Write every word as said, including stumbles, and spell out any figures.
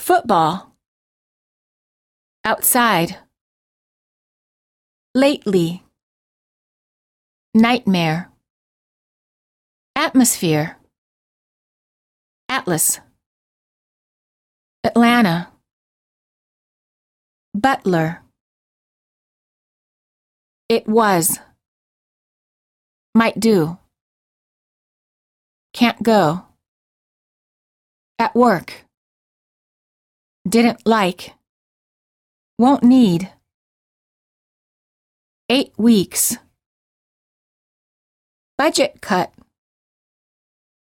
Football. Outside. Lately. Nightmare. Atmosphere. Atlas. Atlanta. Butler. It was. Might do. Can't go. At work. Didn't like. Won't need. Eight weeks. Budget cut.